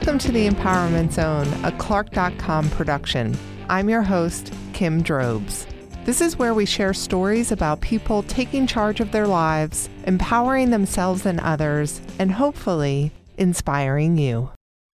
Welcome to the Empowerment Zone, a Clark.com production. I'm your host, Kim Drobes. This is where we share stories about people taking charge of their lives, empowering themselves and others, and hopefully inspiring you.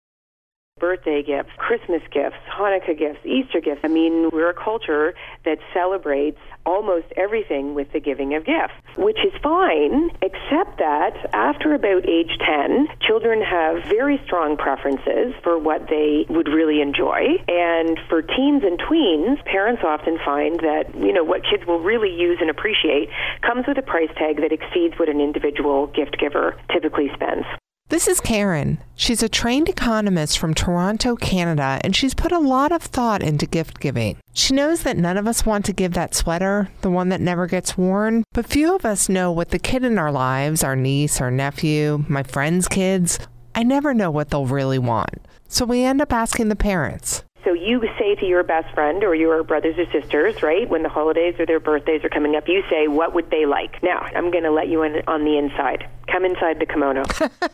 Birthday gifts, Christmas gifts, Hanukkah gifts, Easter gifts. I mean, we're a culture that celebrates almost everything with the giving of gifts, which is fine, except that after about age 10, children have very strong preferences for what they would really enjoy. And for teens and tweens, parents often find that, what kids will really use and appreciate comes with a price tag that exceeds what an individual gift giver typically spends. This is Karen. She's a trained economist from Toronto, Canada, and she's put a lot of thought into gift giving. She knows that none of us want to give that sweater, the one that never gets worn, but few of us know what the kid in our lives, our niece, our nephew, my friends' kids, I never know what they'll really want. So we end up asking the parents. So you say to your best friend or your brothers or sisters, right, when the holidays or their birthdays are coming up, you say, what would they like? Now, I'm going to let you in on the inside. Come inside the kimono.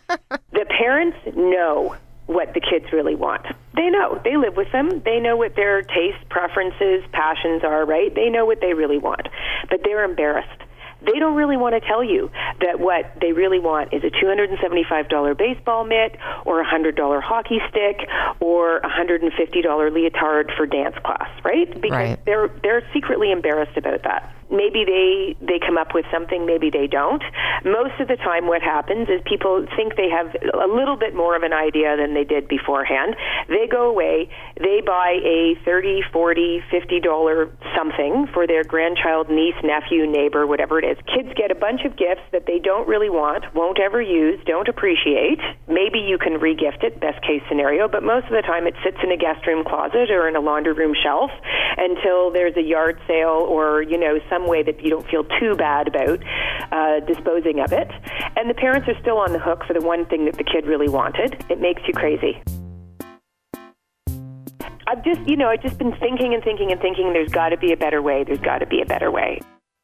The parents know what the kids really want. They know. They live with them. They know what their tastes, preferences, passions are, right? They know what they really want. But they're embarrassed. They don't really want to tell you that what they really want is a $275 baseball mitt or a $100 hockey stick or a $150 leotard for dance class, right? Because they're secretly embarrassed about that. Maybe they come up with something, maybe they don't. Most of the time what happens is people think they have a little bit more of an idea than they did beforehand. They go away, they buy a $30, $40, $50 something for their grandchild, niece, nephew, neighbor, whatever it is. Kids get a bunch of gifts that they don't really want, won't ever use, don't appreciate. Maybe you can re-gift it, best case scenario, but most of the time it sits in a guest room closet or in a laundry room shelf until there's a yard sale or, some way that you don't feel too bad about disposing of it. And the parents are still on the hook for the one thing that the kid really wanted. It makes you crazy. I've just been thinking and thinking, there's got to be a better way. There's got to be a better way.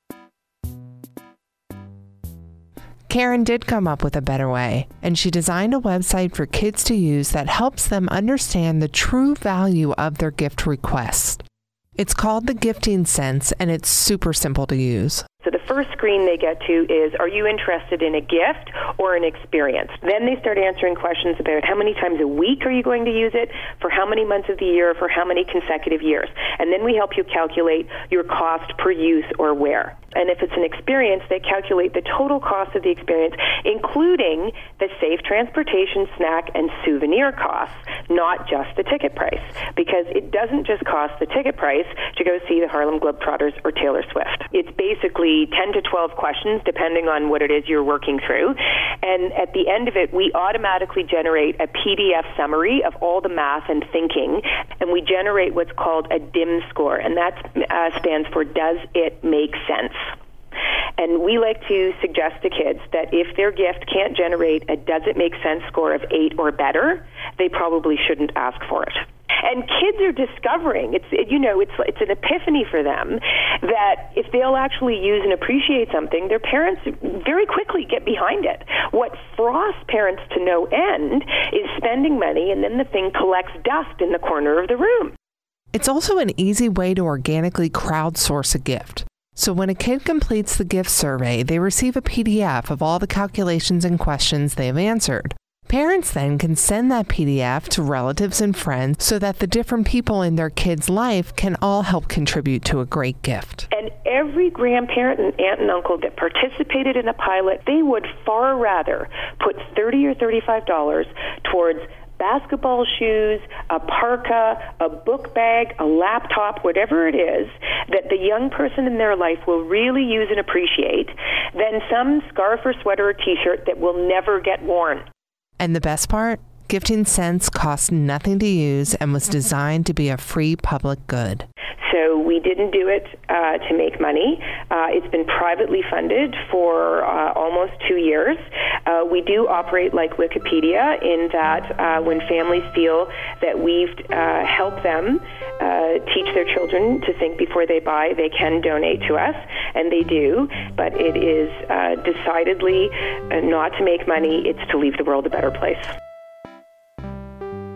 Karen did come up with a better way, and she designed a website for kids to use that helps them understand the true value of their gift request. It's called The Gifting Sense, and it's super simple to use. So the first screen they get to is, are you interested in a gift or an experience? Then they start answering questions about how many times a week are you going to use it, for how many months of the year, for how many consecutive years. And then we help you calculate your cost per use or wear. And if it's an experience, they calculate the total cost of the experience, including the safe transportation, snack, and souvenir costs, not just the ticket price. Because it doesn't just cost the ticket price to go see the Harlem Globetrotters or Taylor Swift. It's basically 10 to 12 questions, depending on what it is you're working through. And at the end of it, we automatically generate a PDF summary of all the math and thinking, and we generate what's called a DIM score, and that stands for Does It Make Sense? And we like to suggest to kids that if their gift can't generate a Does It Make Sense score of 8 or better, they probably shouldn't ask for it. And kids are discovering, it's an epiphany for them that if they'll actually use and appreciate something, their parents very quickly get behind it. What froths parents to no end is spending money and then the thing collects dust in the corner of the room. It's also an easy way to organically crowdsource a gift. So when a kid completes the gift survey, they receive a PDF of all the calculations and questions they have answered. Parents then can send that PDF to relatives and friends so that the different people in their kid's life can all help contribute to a great gift. And every grandparent and aunt and uncle that participated in a pilot, they would far rather put $30 or $35 towards basketball shoes, a parka, a book bag, a laptop, whatever it is that the young person in their life will really use and appreciate, than some scarf or sweater or T-shirt that will never get worn. And the best part? Gifting Sense costs nothing to use and was designed to be a free public good. So we didn't do it to make money. It's been privately funded for almost 2 years. We do operate like Wikipedia in that when families feel that we've helped them teach their children to think before they buy, they can donate to us, and they do. But it is decidedly not to make money. It's to leave the world a better place.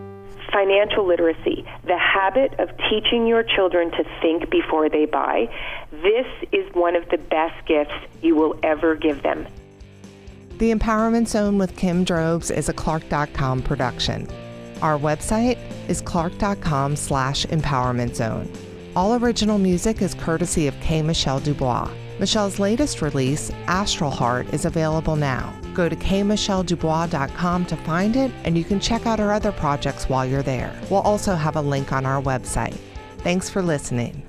financial literacy, the habit of teaching your children to think before they buy, this is one of the best gifts you will ever give them. The Empowerment Zone with Kim Drobes is a Clark.com production. Our website is clark.com/empowerment zone. All original music is courtesy of K. Michelle Dubois. Michelle's latest release, Astral Heart, is available now. Go to kmichelledubois.com to find it, and you can check out our other projects while you're there. We'll also have a link on our website. Thanks for listening.